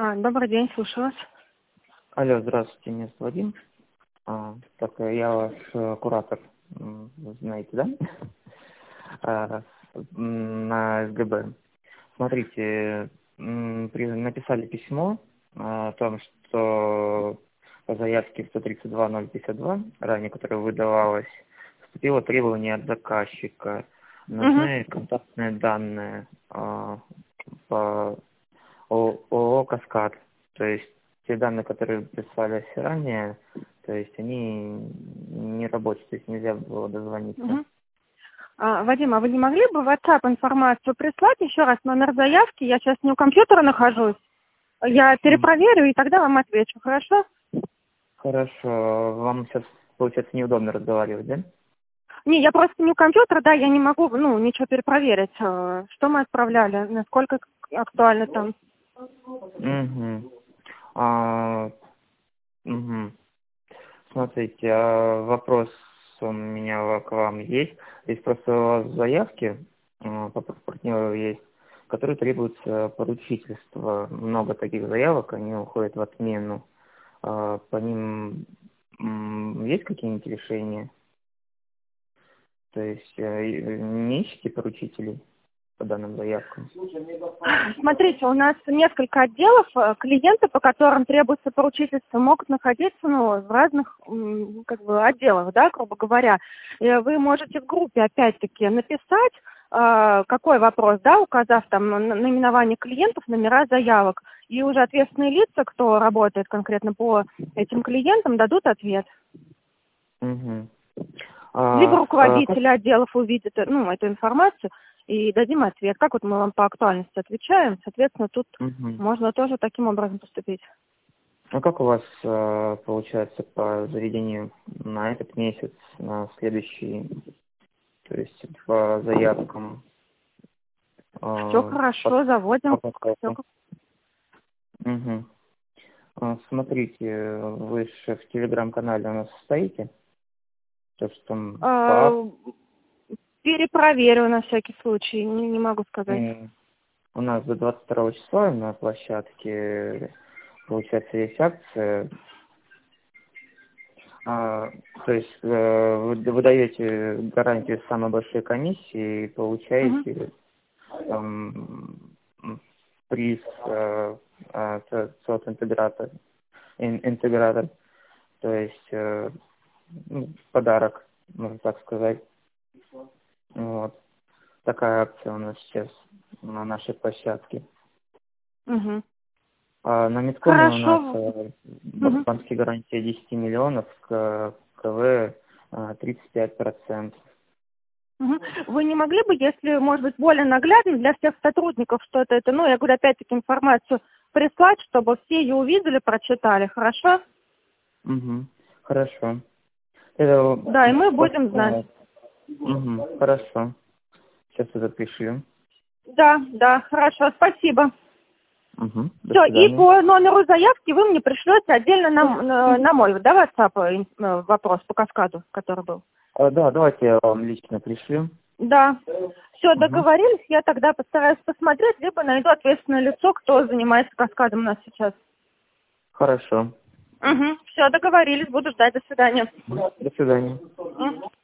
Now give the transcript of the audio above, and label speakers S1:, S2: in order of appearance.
S1: Добрый день, слушаю вас.
S2: Алло, здравствуйте, меня зовут Вадим. Я ваш куратор, знаете, да? На СГБ. Смотрите, написали письмо о том, что по заявке 132.052, ранее которая выдавалась, поступило требование от заказчика. Нужны контактные данные по ООО «Каскад». То есть те данные, которые писались ранее, то есть они не рабочие, то есть нельзя было дозвониться.
S1: Вадим, а вы не могли бы в WhatsApp информацию прислать еще раз, номер заявки? Я сейчас не у компьютера нахожусь. Я перепроверю и тогда вам отвечу, хорошо?
S2: Хорошо. Вам сейчас, получается, неудобно разговаривать, да?
S1: Не, я просто не у компьютера, да, я не могу, ничего перепроверить. Что мы отправляли, насколько актуально там.
S2: Угу. Смотрите, вопрос у меня к вам есть. Есть просто у вас заявки по партнеру есть, которые требуются поручительства. Много таких заявок, они уходят в отмену. По ним есть какие-нибудь решения? То есть не ищите поручителей по данным заявкам?
S1: Смотрите, у нас несколько отделов. Клиенты, по которым требуется поручительство, могут находиться в разных отделах, да, грубо говоря. И вы можете в группе опять-таки написать, какой вопрос, да, указав там наименование клиентов, номера заявок. И уже ответственные лица, кто работает конкретно по этим клиентам, дадут ответ.
S2: Угу.
S1: Либо руководители отделов увидят эту информацию и дадим ответ. Как мы вам по актуальности отвечаем, соответственно, тут можно тоже таким образом поступить.
S2: А как у вас получается по заведению на этот месяц, на следующий, то есть по заявкам?
S1: Все хорошо, заводим.
S2: Смотрите, вы же в телеграм-канале у нас состоите? То, что там
S1: перепроверю на всякий случай, не могу сказать.
S2: У нас до 22 числа на площадке, получается, есть акция. То есть вы даете гарантию самой большой комиссии и получаете приз интегратор, то есть подарок, можно так сказать. Вот. Такая акция у нас сейчас на нашей площадке. На Миткоме у нас банковские гарантии 10 миллионов, КВ 35%.
S1: Вы не могли бы, если, может быть, более наглядно для всех сотрудников что-то это, я говорю, опять-таки информацию прислать, чтобы все ее увидели, прочитали, хорошо?
S2: Хорошо.
S1: Да, и мы будем знать.
S2: Хорошо. Сейчас это пришлю.
S1: Да, хорошо, спасибо. Все,
S2: И
S1: по номеру заявки вы мне пришлете отдельно на мой, да, WhatsApp вопрос по каскаду, который был?
S2: Да, давайте я вам лично пришлю.
S1: Да. Все, договорились, я тогда постараюсь посмотреть, либо найду ответственное лицо, кто занимается каскадом у нас сейчас.
S2: Хорошо.
S1: Все, договорились, буду ждать, до свидания.
S2: До свидания.